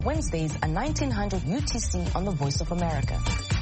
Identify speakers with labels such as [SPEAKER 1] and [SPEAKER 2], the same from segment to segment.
[SPEAKER 1] Wednesdays at 1900 UTC on the Voice of America.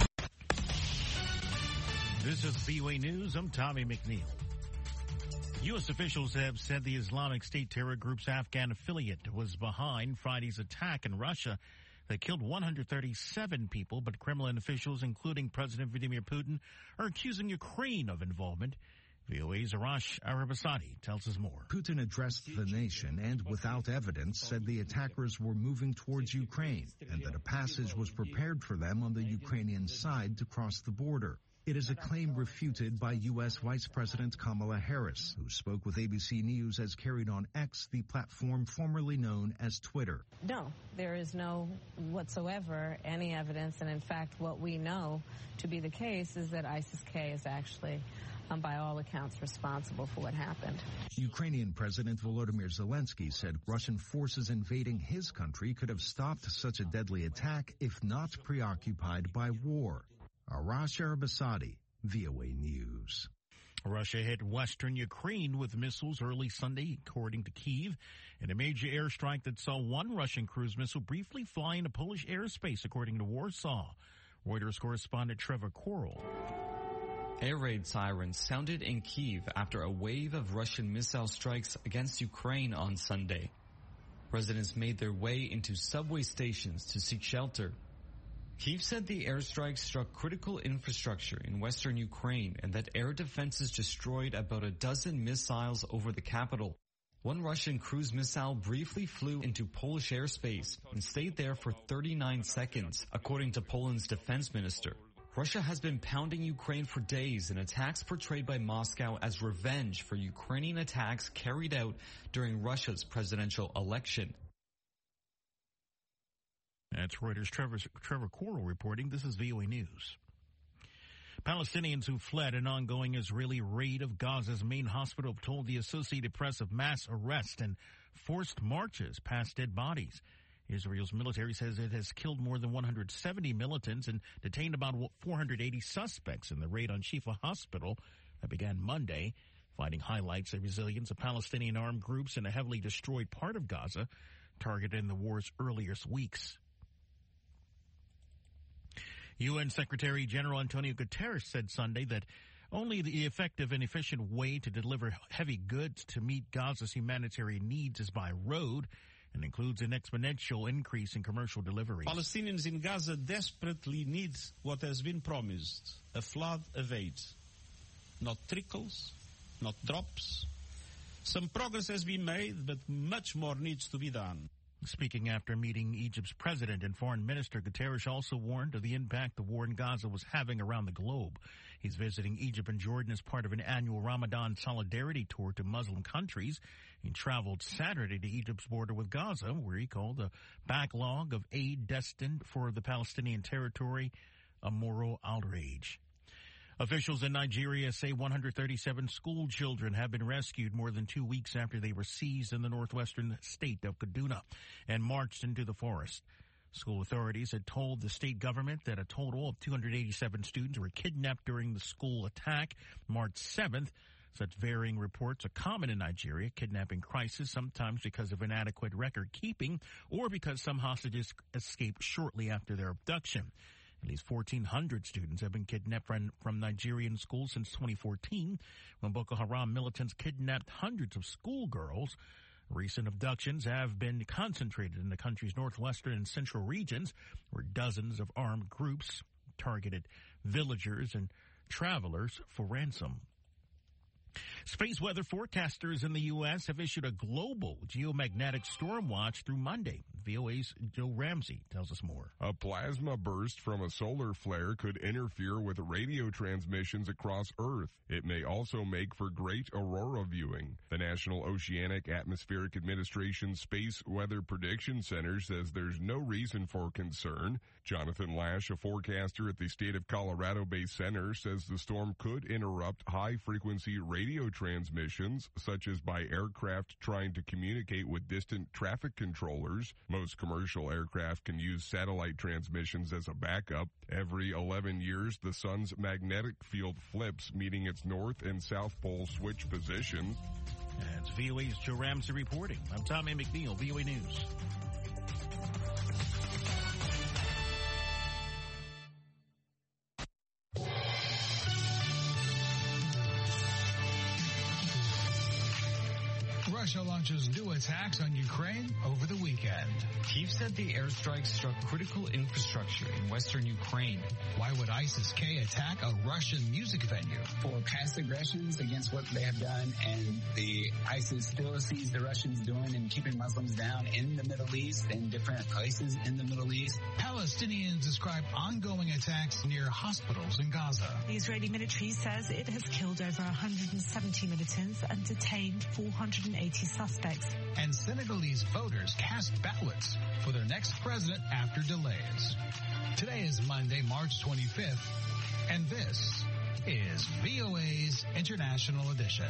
[SPEAKER 2] This is VOA News. I'm Tommy McNeil. U.S. officials have said the Islamic State terror group's Afghan affiliate was behind Friday's attack in Russia that killed 137 people, but Kremlin officials, including President Vladimir Putin, are accusing Ukraine of involvement. VOA's Arash Arabasadi tells us more.
[SPEAKER 3] Putin addressed the nation and, without evidence, said the attackers were moving towards Ukraine and that a passage was prepared for them on the Ukrainian side to cross the border. It is a claim refuted by U.S. Vice President Kamala Harris, who spoke with ABC News as carried on X, the platform formerly known as Twitter.
[SPEAKER 4] No, there is no whatsoever any evidence. And in fact, what we know to be the case is that ISIS-K is actually, by all accounts, responsible for what happened.
[SPEAKER 3] Ukrainian President Volodymyr Zelensky said Russian forces invading his country could have stopped such a deadly attack if not preoccupied by war. Arash Arabasadi, VOA News.
[SPEAKER 2] Russia hit western Ukraine with missiles early Sunday, according to Kyiv, in a major airstrike that saw one Russian cruise missile briefly fly into Polish airspace, according to Warsaw. Reuters correspondent Trevor Coral.
[SPEAKER 5] Air raid sirens sounded in Kyiv after a wave of Russian missile strikes against Ukraine on Sunday. Residents made their way into subway stations to seek shelter. Kyiv said the airstrikes struck critical infrastructure in western Ukraine and that air defenses destroyed about a dozen missiles over the capital. One Russian cruise missile briefly flew into Polish airspace and stayed there for 39 seconds, according to Poland's defense minister. Russia has been pounding Ukraine for days in attacks portrayed by Moscow as revenge for Ukrainian attacks carried out during Russia's presidential election.
[SPEAKER 2] That's Reuters' Trevor Coral reporting. This is VOA News. Palestinians who fled an ongoing Israeli raid of Gaza's main hospital have told the Associated Press of mass arrests and forced marches past dead bodies. Israel's military says it has killed more than 170 militants and detained about 480 suspects in the raid on Shifa Hospital that began Monday. Fighting highlights the resilience of Palestinian armed groups in a heavily destroyed part of Gaza targeted in the war's earliest weeks. UN Secretary General Antonio Guterres said Sunday that only the effective and efficient way to deliver heavy goods to meet Gaza's humanitarian needs is by road, and includes an exponential increase in commercial deliveries.
[SPEAKER 6] Palestinians in Gaza desperately need what has been promised, a flood of aid. Not trickles, not drops. Some progress has been made, but much more needs to be done.
[SPEAKER 2] Speaking after meeting Egypt's president and foreign minister, Guterres also warned of the impact the war in Gaza was having around the globe. He's visiting Egypt and Jordan as part of an annual Ramadan solidarity tour to Muslim countries. He traveled Saturday to Egypt's border with Gaza, where he called the backlog of aid destined for the Palestinian territory a moral outrage. Officials in Nigeria say 137 school children have been rescued more than 2 weeks after they were seized in the northwestern state of Kaduna and marched into the forest. School authorities had told the state government that a total of 287 students were kidnapped during the school attack March 7th. Such varying reports are common in Nigeria, kidnapping crisis, sometimes because of inadequate record keeping or because some hostages escaped shortly after their abduction. At least 1,400 students have been kidnapped from Nigerian schools since 2014, when Boko Haram militants kidnapped hundreds of schoolgirls. Recent abductions have been concentrated in the country's northwestern and central regions, where dozens of armed groups targeted villagers and travelers for ransom. Space weather forecasters in the U.S. have issued a global geomagnetic storm watch through Monday. VOA's Joe Ramsey tells us more.
[SPEAKER 7] A plasma burst from a solar flare could interfere with radio transmissions across Earth. It may also make for great aurora viewing. The National Oceanic Atmospheric Administration Space Weather Prediction Center says there's no reason for concern. Jonathan Lash, a forecaster at the State of Colorado-based center, says the storm could interrupt high-frequency radio transmissions, such as by aircraft trying to communicate with distant traffic controllers. Most commercial aircraft can use satellite transmissions as a backup. Every 11 years, the sun's magnetic field flips, meaning its north and south pole switch positions.
[SPEAKER 2] That's VOA's Joe Ramsey reporting. I'm Tommy McNeil, VOA News.
[SPEAKER 8] Russia launches new attacks on Ukraine over the weekend.
[SPEAKER 5] Kyiv said the airstrikes struck critical infrastructure in western Ukraine.
[SPEAKER 8] Why would ISIS-K attack a Russian music venue?
[SPEAKER 9] For past aggressions against what they have done, and the ISIS still sees the Russians doing and keeping Muslims down in the Middle East and different places in the Middle East.
[SPEAKER 8] Palestinians describe ongoing attacks near hospitals in Gaza.
[SPEAKER 10] The Israeli military says it has killed over 170 militants and detained 480 suspects.
[SPEAKER 8] And Senegalese voters cast ballots for their next president after delays. Today is Monday, March 25th, and this is VOA's International Edition.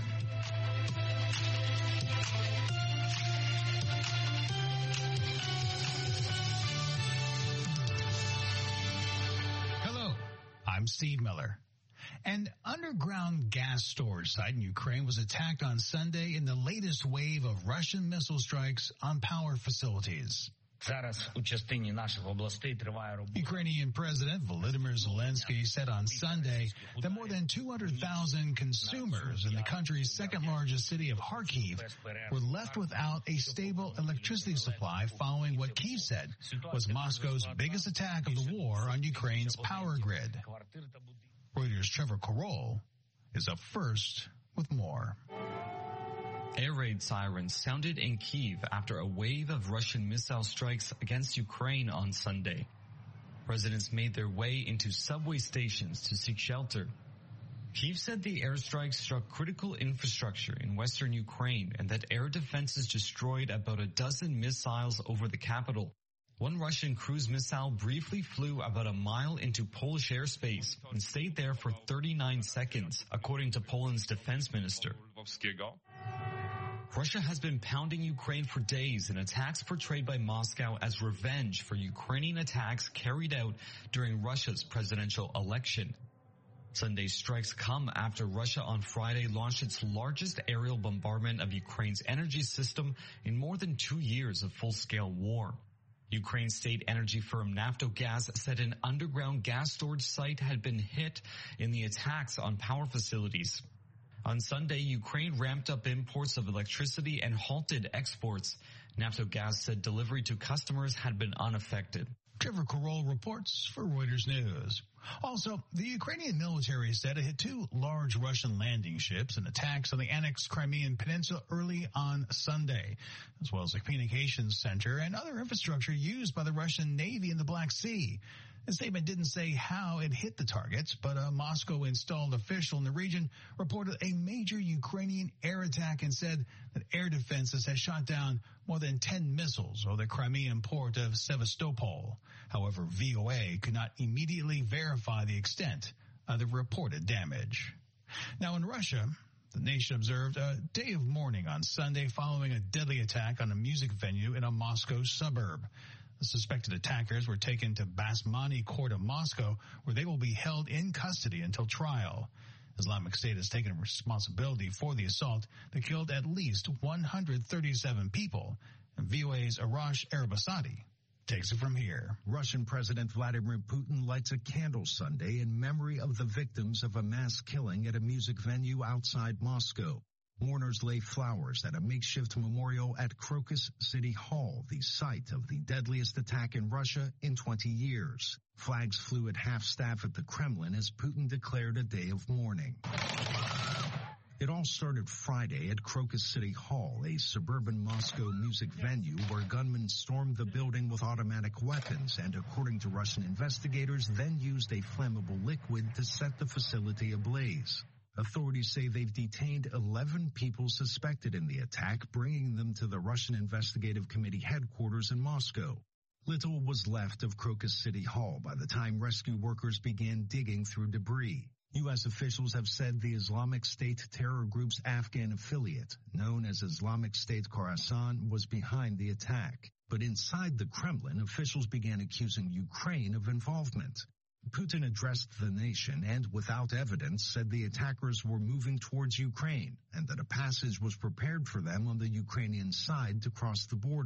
[SPEAKER 8] Hello, I'm Steve Miller. An underground gas storage site in Ukraine was attacked on Sunday in the latest wave of Russian missile strikes on power facilities. Ukrainian President Volodymyr Zelensky said on Sunday that more than 200,000 consumers in the country's second-largest city of Kharkiv were left without a stable electricity supply following what Kyiv said was Moscow's biggest attack of the war on Ukraine's power grid. Reuters' Trevor Carroll is up first with more.
[SPEAKER 5] Air raid sirens sounded in Kyiv after a wave of Russian missile strikes against Ukraine on Sunday. Residents made their way into subway stations to seek shelter. Kyiv said the airstrikes struck critical infrastructure in western Ukraine and that air defenses destroyed about a dozen missiles over the capital. One Russian cruise missile briefly flew about a mile into Polish airspace and stayed there for 39 seconds, according to Poland's defense minister. Russia has been pounding Ukraine for days in attacks portrayed by Moscow as revenge for Ukrainian attacks carried out during Russia's presidential election. Sunday's strikes come after Russia on Friday launched its largest aerial bombardment of Ukraine's energy system in more than 2 years of full-scale war. Ukraine's state energy firm Naftogaz said an underground gas storage site had been hit in the attacks on power facilities. On Sunday, Ukraine ramped up imports of electricity and halted exports. Naftogaz said delivery to customers had been unaffected.
[SPEAKER 8] Trevor Carroll reports for Reuters News. Also, the Ukrainian military said it hit 2 large Russian landing ships in attacks on the annexed Crimean Peninsula early on Sunday, as well as a communications center and other infrastructure used by the Russian Navy in the Black Sea. The statement didn't say how it hit the targets, but a Moscow-installed official in the region reported a major Ukrainian air attack and said that air defenses had shot down more than 10 missiles over the Crimean port of Sevastopol. However, VOA could not immediately verify the extent of the reported damage. Now in Russia, the nation observed a day of mourning on Sunday following a deadly attack on a music venue in a Moscow suburb. The suspected attackers were taken to Basmany Court of Moscow, where they will be held in custody until trial. Islamic State has taken responsibility for the assault that killed at least 137 people. And VOA's Arash Arabasadi takes it from here.
[SPEAKER 3] Russian President Vladimir Putin lights a candle Sunday in memory of the victims of a mass killing at a music venue outside Moscow. Mourners lay flowers at a makeshift memorial at Crocus City Hall, the site of the deadliest attack in Russia in 20 years. Flags flew at half-staff at the Kremlin as Putin declared a day of mourning. It all started Friday at Crocus City Hall, a suburban Moscow music venue where gunmen stormed the building with automatic weapons and, according to Russian investigators, then used a flammable liquid to set the facility ablaze. Authorities say they've detained 11 people suspected in the attack, bringing them to the Russian Investigative Committee headquarters in Moscow. Little was left of Crocus City Hall by the time rescue workers began digging through debris. U.S. officials have said the Islamic State terror group's Afghan affiliate, known as Islamic State Khorasan, was behind the attack. But inside the Kremlin, officials began accusing Ukraine of involvement. Putin addressed the nation and, without evidence, said the attackers were moving towards Ukraine and that a passage was prepared for them on the Ukrainian side to cross the border.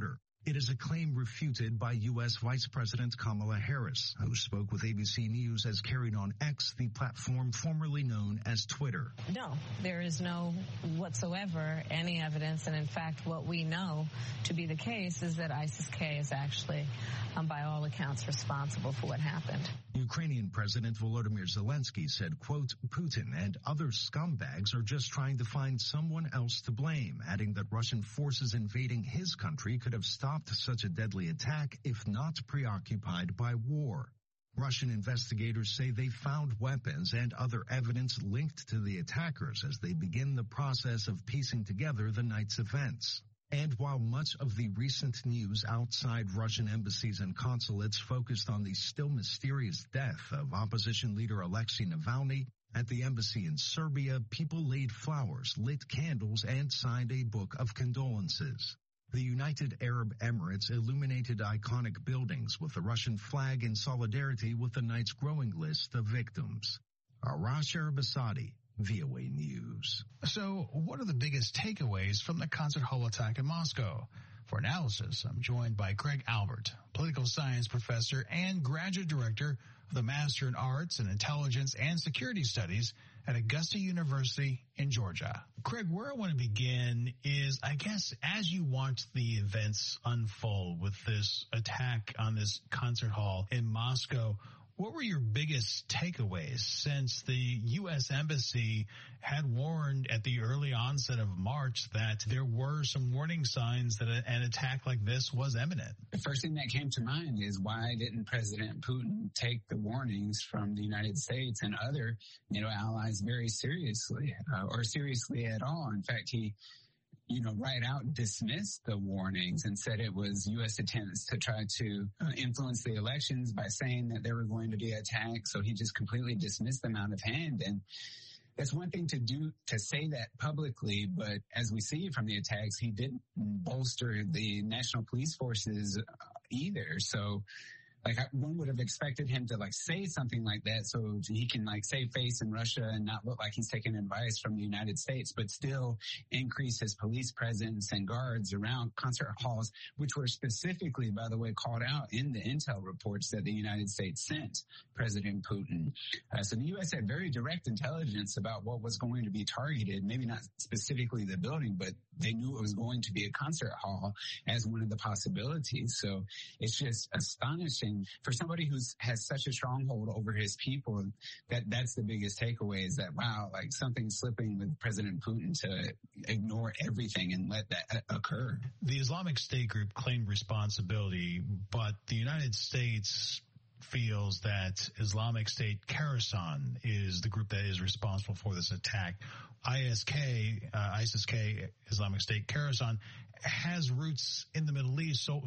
[SPEAKER 3] It is a claim refuted by U.S. Vice President Kamala Harris, who spoke with ABC News as carried on X, the platform formerly known as Twitter.
[SPEAKER 4] No, there is no whatsoever any evidence. And in fact, what we know to be the case is that ISIS-K is actually, by all accounts, responsible for what happened.
[SPEAKER 3] Ukrainian President Volodymyr Zelensky said, quote, Putin and other scumbags are just trying to find someone else to blame, adding that Russian forces invading his country could have stopped such a deadly attack if not preoccupied by war. Russian investigators say they found weapons and other evidence linked to the attackers as they begin the process of piecing together the night's events. And while much of the recent news outside Russian embassies and consulates focused on the still mysterious death of opposition leader Alexei Navalny, at the embassy in Serbia, people laid flowers, lit candles, and signed a book of condolences. The United Arab Emirates illuminated iconic buildings with the Russian flag in solidarity with the night's growing list of victims. Arash Arabasadi, VOA News.
[SPEAKER 8] So, what are the biggest takeaways from the concert hall attack in Moscow? For analysis, I'm joined by Craig Albert, political science professor and graduate director of the Master in Arts and Intelligence and Security Studies at Augusta University in Georgia. Craig, where I want to begin is, I guess, as you watch the events unfold with this attack on this concert hall in Moscow, what were your biggest takeaways since the U.S. Embassy had warned at the early onset of March that there were some warning signs that an attack like this was imminent?
[SPEAKER 9] The first thing that came to mind is, why didn't President Putin take the warnings from the United States and other NATO allies very seriously, or seriously at all? In fact, he right out dismissed the warnings and said it was U.S. attempts to try to influence the elections by saying that there were going to be attacks. So he just completely dismissed them out of hand. And that's one thing to do, to say that publicly, but as we see from the attacks, he didn't bolster the national police forces either. So one would have expected him to say something like that so he can save face in Russia and not look like he's taking advice from the United States, but still increase his police presence and guards around concert halls, which were specifically, by the way, called out in the intel reports that the United States sent President Putin. So the U.S. had very direct intelligence about what was going to be targeted, maybe not specifically the building, but they knew it was going to be a concert hall as one of the possibilities. So it's just astonishing for somebody who has such a stronghold over his people. That's the biggest takeaway, is that, wow, something's slipping with President Putin to ignore everything and let that occur.
[SPEAKER 8] The Islamic State group claimed responsibility, but the United States feels that Islamic State Khorasan is the group that is responsible for this attack. ISIS-K, Islamic State Khorasan, has roots in the Middle East. So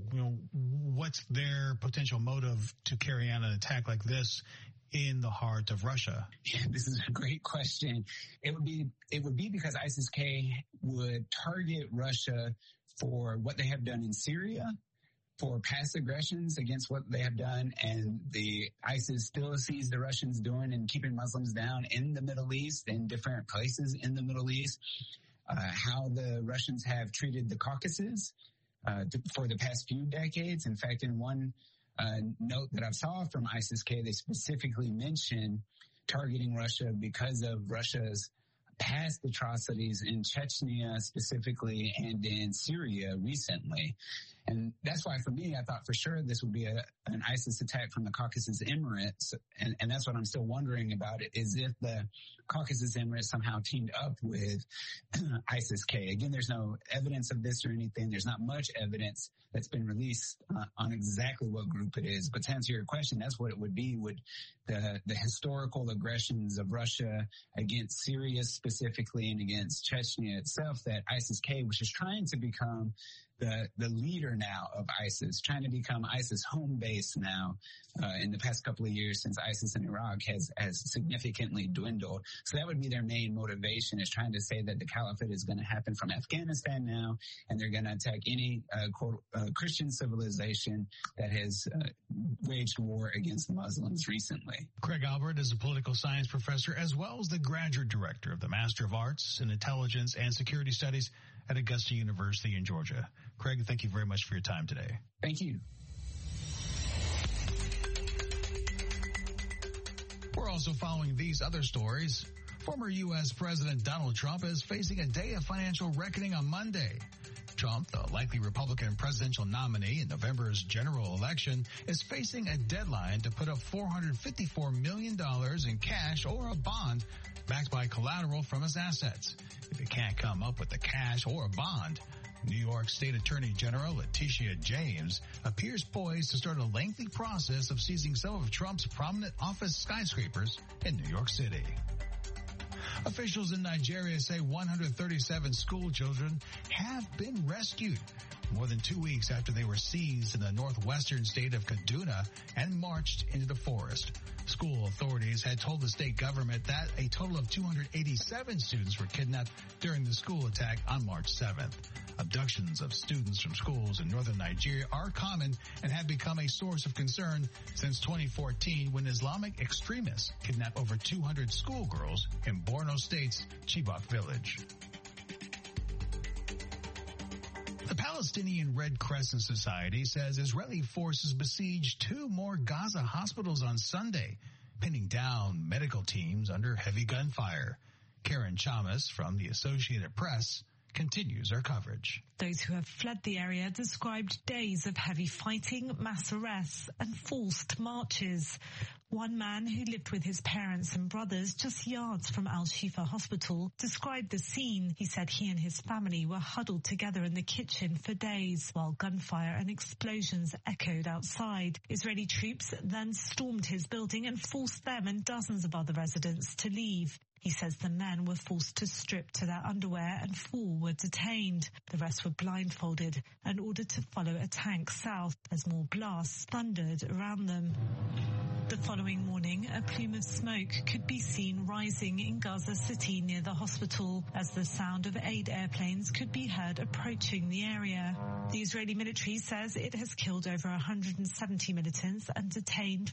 [SPEAKER 8] what's their potential motive to carry out an attack like this in the heart of Russia?
[SPEAKER 9] Yeah, this is a great question. It would be because ISIS-K would target Russia for what they have done in Syria, for past aggressions against what they have done, and the ISIS still sees the Russians doing and keeping Muslims down in the Middle East, in different places in the Middle East. How the Russians have treated the Caucasus for the past few decades. In fact, in one note that I saw from ISIS-K, they specifically mentioned targeting Russia because of Russia's past atrocities in Chechnya specifically and in Syria recently. And that's why, for me, I thought for sure this would be an ISIS attack from the Caucasus Emirates. And that's what I'm still wondering about, it is if the Caucasus Emirates somehow teamed up with ISIS-K. Again, there's no evidence of this or anything. There's not much evidence that's been released on exactly what group it is. But to answer your question, that's what it would be. Would the historical aggressions of Russia against Syria specifically and against Chechnya itself, that ISIS-K, which is trying to become the leader now of ISIS, trying to become ISIS home base now in the past couple of years, since ISIS in Iraq has significantly dwindled. So that would be their main motivation, is trying to say that the caliphate is going to happen from Afghanistan now, and they're going to attack any Christian civilization that has waged war against Muslims recently.
[SPEAKER 8] Craig Albert is a political science professor as well as the graduate director of the Master of Arts in Intelligence and Security Studies at Augusta University in Georgia. Craig, thank you very much for your time today.
[SPEAKER 9] Thank you.
[SPEAKER 8] We're also following these other stories. Former U.S. President Donald Trump is facing a day of financial reckoning on Monday. Trump, the likely Republican presidential nominee in November's general election, is facing a deadline to put up $454 million in cash or a bond backed by collateral from his assets. If he can't come up with the cash or a bond, New York State Attorney General Letitia James appears poised to start a lengthy process of seizing some of Trump's prominent office skyscrapers in New York City. Officials in Nigeria say 137 school children have been rescued more than 2 weeks after they were seized in the northwestern state of Kaduna and marched into the forest. School authorities had told the state government that a total of 287 students were kidnapped during the school attack on March 7th. Abductions of students from schools in northern Nigeria are common and have become a source of concern since 2014 when Islamic extremists kidnapped over 200 schoolgirls in Borno State's Chibok village. The Palestinian Red Crescent Society says Israeli forces besieged 2 more Gaza hospitals on Sunday, pinning down medical teams under heavy gunfire. Karen Chamas from the Associated Press continues our coverage.
[SPEAKER 10] Those who have fled the area described days of heavy fighting, mass arrests and forced marches. One man who lived with his parents and brothers just yards from Al-Shifa Hospital described the scene. He said he and his family were huddled together in the kitchen for days while gunfire and explosions echoed outside. Israeli troops then stormed his building and forced them and dozens of other residents to leave. He says the men were forced to strip to their underwear and 4 were detained. The rest were blindfolded and ordered to follow a tank south as more blasts thundered around them. The following morning, a plume of smoke could be seen rising in Gaza City near the hospital as the sound of aid airplanes could be heard approaching the area. The Israeli military says it has killed over 170 militants and detained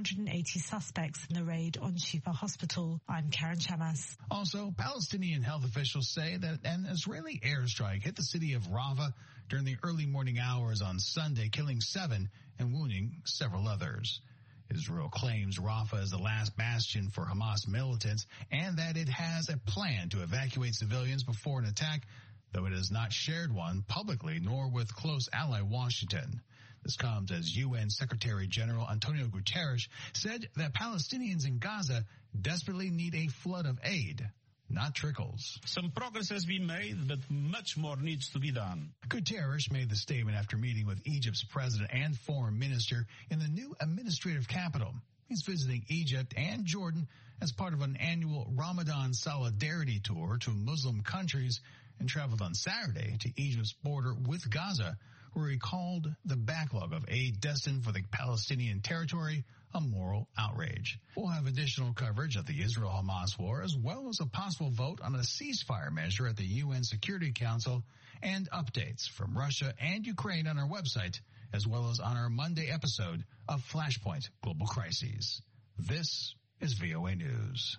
[SPEAKER 10] 480 suspects in the raid on Shifa Hospital. I'm Karen Chamas.
[SPEAKER 8] Also, Palestinian health officials say that an Israeli airstrike hit the city of Rafah during the early morning hours on Sunday, killing 7 and wounding several others. Israel claims Rafah is the last bastion for Hamas militants and that it has a plan to evacuate civilians before an attack, though it has not shared one publicly nor with close ally Washington. This comes as UN Secretary General Antonio Guterres said that Palestinians in Gaza desperately need a flood of aid, not trickles.
[SPEAKER 6] Some progress has been made, but much more needs to be done.
[SPEAKER 8] Guterres made the statement after meeting with Egypt's president and foreign minister in the new administrative capital. He's visiting Egypt and Jordan as part of an annual Ramadan solidarity tour to Muslim countries and traveled on Saturday to Egypt's border with Gaza, where he called the backlog of aid destined for the Palestinian territory a moral outrage. We'll have additional coverage of the Israel-Hamas war, as well as a possible vote on a ceasefire measure at the UN Security Council, and updates from Russia and Ukraine on our website, as well as on our Monday episode of Flashpoint Global Crises. This is VOA News.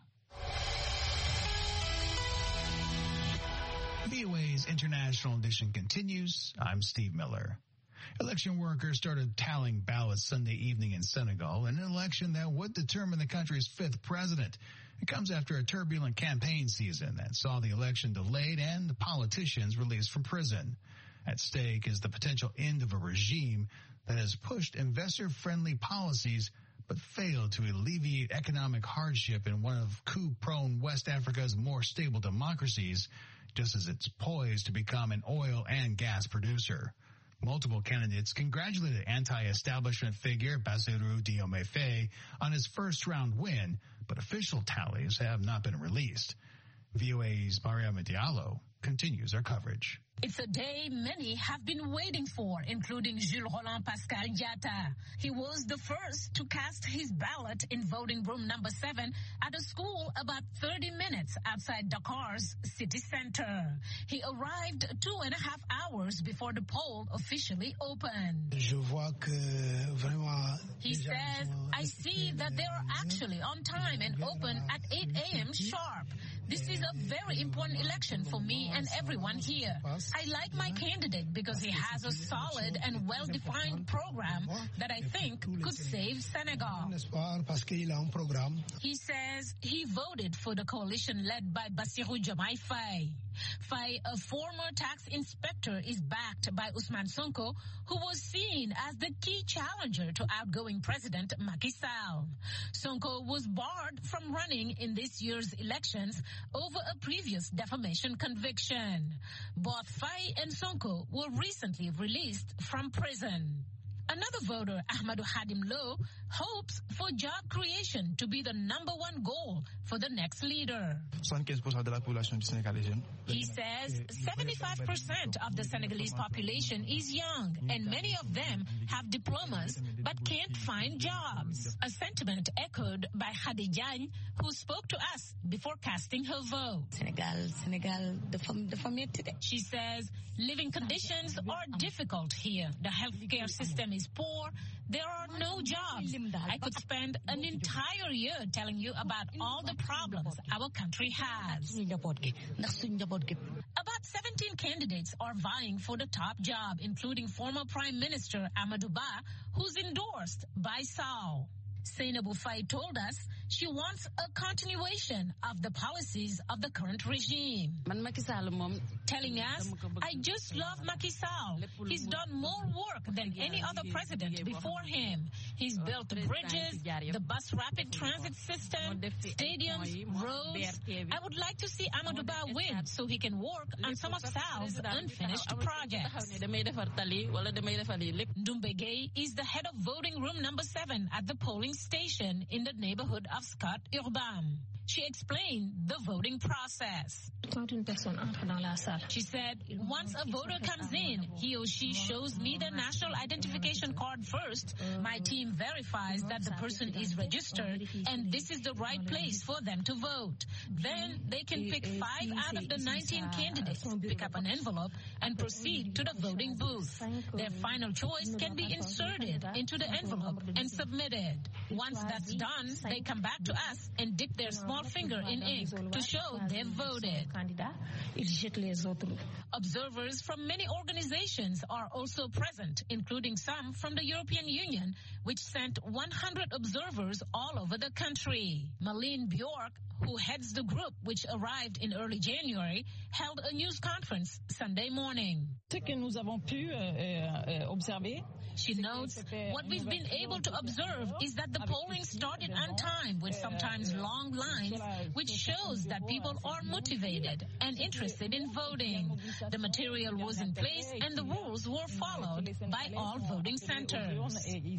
[SPEAKER 8] VOA's International Edition continues. I'm Steve Miller. Election workers started tallying ballots Sunday evening in Senegal, an election that would determine the country's 5th president. It comes after a turbulent campaign season that saw the election delayed and the politicians released from prison. At stake is the potential end of a regime that has pushed investor-friendly policies but failed to alleviate economic hardship in one of coup-prone West Africa's more stable democracies, just as it's poised to become an oil and gas producer. Multiple candidates congratulated anti-establishment figure Bassirou Diomaye Faye on his first-round win, but official tallies have not been released. VOA's Mariama Diallo continues our coverage.
[SPEAKER 11] It's a day many have been waiting for, including Jules Roland Pascal Diatta. He was the first to cast his ballot in voting room number 7 at a school about 30 minutes outside Dakar's city center. He arrived 2.5 hours before the poll officially opened.
[SPEAKER 12] Je vois que vraiment
[SPEAKER 11] that they are actually on time and open at 8 a.m. sharp. This is a very important election for me and everyone here. I like my candidate because he has a solid and well-defined program that I think could save Senegal. He says he voted for the coalition led by Bassirou Diomaye Faye. Faye, a former tax inspector, is backed by Ousmane Sonko, who was seen as the key challenger to outgoing President Macky Sall. Sonko was barred from running in this year's elections over a previous defamation conviction. Both Faye and Sonko were recently released from prison. Another voter, Ahmadou Hadim Lo, hopes for job creation to be the #1 goal for the next leader. He says 75% of the Senegalese population is young, and many of them have diplomas but can't find jobs. A sentiment echoed by Khady Diagne, who spoke to us before casting her vote. She says living conditions are difficult here. The healthcare system is poor. There are no jobs. I could spend an entire year telling you about all the problems our country has. About 17 candidates are vying for the top job, including former Prime Minister Amadou Ba, who's endorsed by Sall. Seynabou Faye told us she wants a continuation of the policies of the current regime. Telling us, I just love Macky Sall. He's done more work than any other president before him. He's built bridges, the bus rapid transit system, stadiums, roads. I would like to see Amadou Ba win so he can work on some of Sall's unfinished projects. Ndoumbe Gueye is the head of voting room #7 at the polling station in the neighborhood of Scott Urbam. She explained the voting process. She said, once a voter comes in, he or she shows me the national identification card first. My team verifies that the person is registered and this is the right place for them to vote. Then they can pick 5 out of the 19 candidates, pick up an envelope, and proceed to the voting booth. Their final choice can be inserted into the envelope and submitted. Once that's done, they come back to us and dip their small finger in ink to show they've voted. Observers from many organizations are also present, including some from the European Union, which sent 100 observers all over the country. Malene Bjork, who heads the group, which arrived in early January, held a news conference Sunday morning. She notes, what we've been able to observe is that the polling started on time with sometimes long lines, which shows that people are motivated and interested in voting. The material was in place and the rules were followed by all voting centers.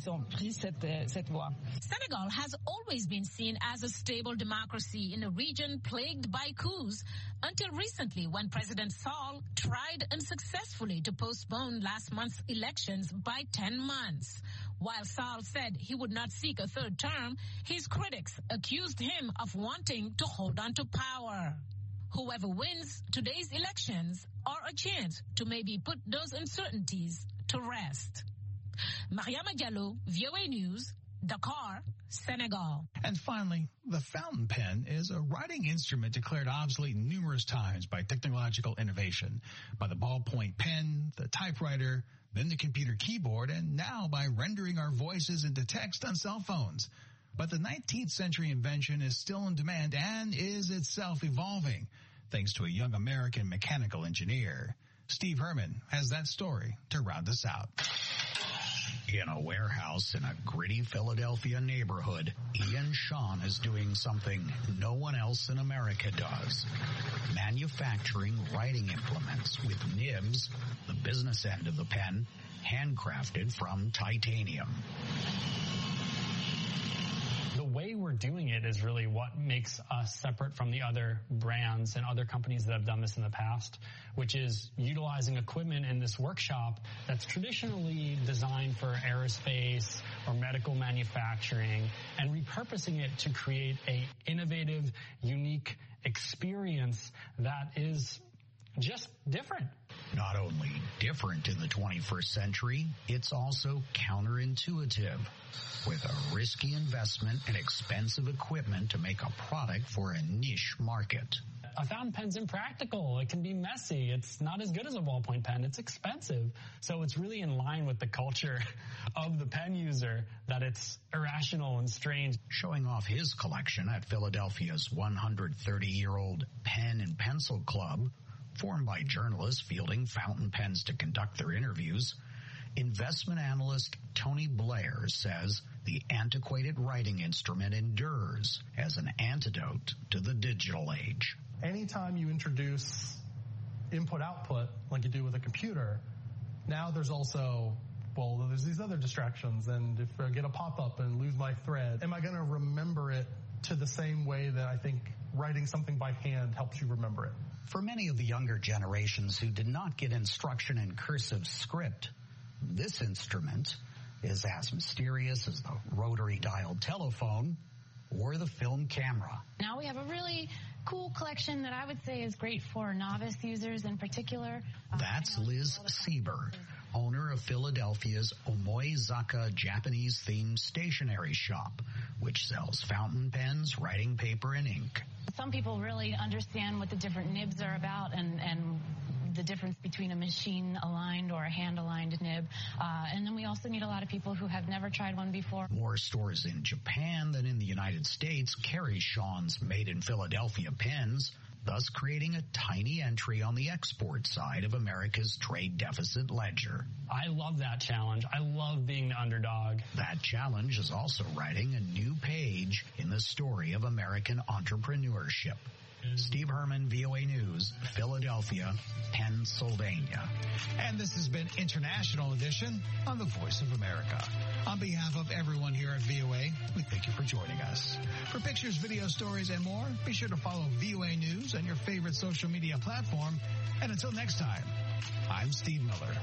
[SPEAKER 11] Senegal has always been seen as a stable democracy in a region plagued by coups until recently, when President Sall tried unsuccessfully to postpone last month's elections by 10 months. While Sall said he would not seek a third term, his critics accused him of wanting to hold on to power. Whoever wins today's elections are a chance to maybe put those uncertainties to rest. Mariama Diallo, VOA News, Dakar, Senegal.
[SPEAKER 8] And finally, the fountain pen is a writing instrument declared obsolete numerous times by technological innovation, by the ballpoint pen, the typewriter, then the computer keyboard, and now by rendering our voices into text on cell phones. But the 19th century invention is still in demand and is itself evolving, thanks to a young American mechanical engineer. Steve Herman has that story to round us out.
[SPEAKER 12] In a warehouse in a gritty Philadelphia neighborhood, Ian Sean is doing something no one else in America does. Manufacturing writing implements with nibs, the business end of the pen, handcrafted from titanium.
[SPEAKER 13] The way we're doing it is really what makes us separate from the other brands and other companies that have done this in the past, which is utilizing equipment in this workshop that's traditionally designed for aerospace or medical manufacturing and repurposing it to create a innovative, unique experience that is just different.
[SPEAKER 12] Not only different in the 21st century, it's also counterintuitive. With a risky investment and expensive equipment to make a product for a niche market.
[SPEAKER 13] A fountain pen's impractical. It can be messy. It's not as good as a ballpoint pen. It's expensive. So it's really in line with the culture of the pen user that it's irrational and strange.
[SPEAKER 12] Showing off his collection at Philadelphia's 130-year-old Pen and Pencil Club, formed by journalists fielding fountain pens to conduct their interviews, investment analyst Tony Blair says the antiquated writing instrument endures as an antidote to the digital age.
[SPEAKER 14] Anytime you introduce input-output, like you do with a computer, now there's also, well, there's these other distractions, and if I get a pop-up and lose my thread, am I going to remember it to the same way that I think writing something by hand helps you remember it?
[SPEAKER 12] For many of the younger generations who did not get instruction in cursive script, this instrument is as mysterious as the rotary dialed telephone or the film camera.
[SPEAKER 15] Now we have a really cool collection that I would say is great for novice users in particular.
[SPEAKER 12] That's Liz Sieber, owner of Philadelphia's Omoizaka Japanese-themed stationery shop, which sells fountain pens, writing paper, and ink.
[SPEAKER 15] Some people really understand what the different nibs are about and the difference between a machine-aligned or a hand-aligned nib. And then we also need a lot of people who have never tried one before.
[SPEAKER 12] More stores in Japan than in the United States carry Sean's Made in Philadelphia pens, thus creating a tiny entry on the export side of America's trade deficit ledger.
[SPEAKER 13] I love that challenge. I love being the underdog.
[SPEAKER 12] That challenge is also writing a new page in the story of American entrepreneurship. Steve Herman, VOA News, Philadelphia, Pennsylvania.
[SPEAKER 8] And this has been International Edition on the Voice of America. On behalf of everyone here at VOA, we thank you for joining us. For pictures, video stories, and more, be sure to follow VOA News on your favorite social media platform. And until next time, I'm Steve Miller.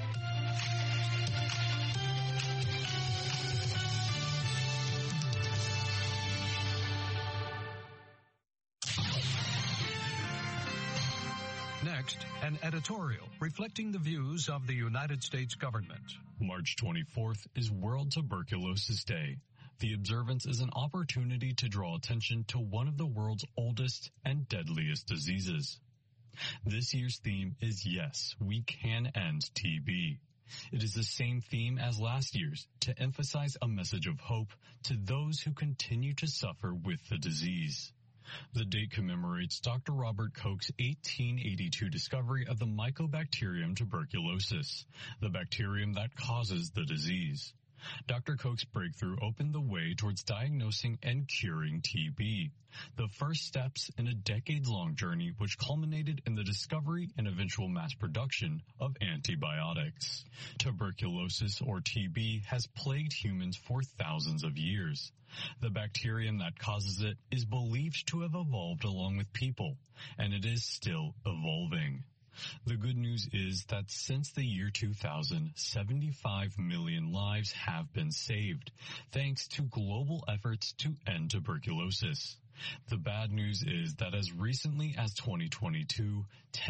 [SPEAKER 16] Next, an editorial reflecting the views of the United States government.
[SPEAKER 17] March 24th is World Tuberculosis Day. The observance is an opportunity to draw attention to one of the world's oldest and deadliest diseases. This year's theme is Yes, We Can End TB. It is the same theme as last year's, to emphasize a message of hope to those who continue to suffer with the disease. The date commemorates Dr. Robert Koch's 1882 discovery of the Mycobacterium tuberculosis, the bacterium that causes the disease. Dr. Koch's breakthrough opened the way towards diagnosing and curing TB, the first steps in a decades-long journey which culminated in the discovery and eventual mass production of antibiotics. Tuberculosis, or TB, has plagued humans for thousands of years. The bacterium that causes it is believed to have evolved along with people, and it is still evolving. The good news is that since the year 2000, 75 million lives have been saved, thanks to global efforts to end tuberculosis. The bad news is that as recently as 2022,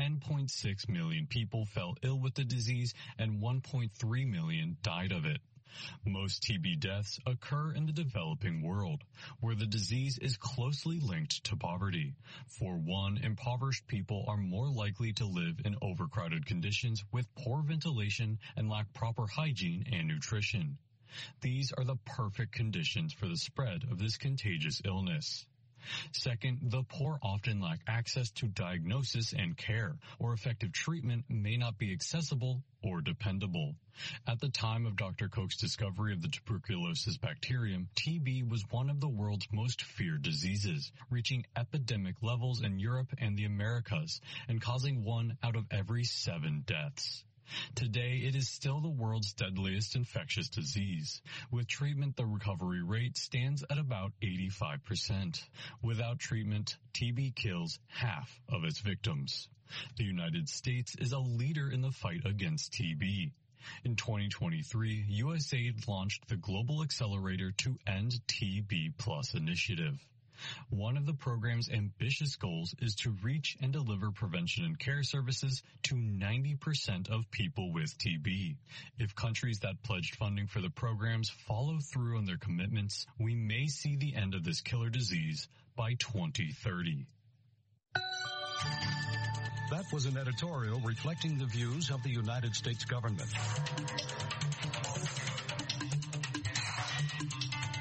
[SPEAKER 17] 10.6 million people fell ill with the disease and 1.3 million died of it. Most TB deaths occur in the developing world, where the disease is closely linked to poverty. For one, impoverished people are more likely to live in overcrowded conditions with poor ventilation and lack proper hygiene and nutrition. These are the perfect conditions for the spread of this contagious illness. Second, the poor often lack access to diagnosis and care, or effective treatment may not be accessible or dependable. At the time of Dr. Koch's discovery of the tuberculosis bacterium, TB was one of the world's most feared diseases, reaching epidemic levels in Europe and the Americas, and causing 1 out of every 7 deaths. Today, it is still the world's deadliest infectious disease. With treatment, the recovery rate stands at about 85%. Without treatment, TB kills half of its victims. The United States is a leader in the fight against TB. In 2023, USAID launched the Global Accelerator to End TB Plus initiative. One of the program's ambitious goals is to reach and deliver prevention and care services to 90% of people with TB. If countries that pledged funding for the programs follow through on their commitments, we may see the end of this killer disease by 2030.
[SPEAKER 16] That was an editorial reflecting the views of the United States government.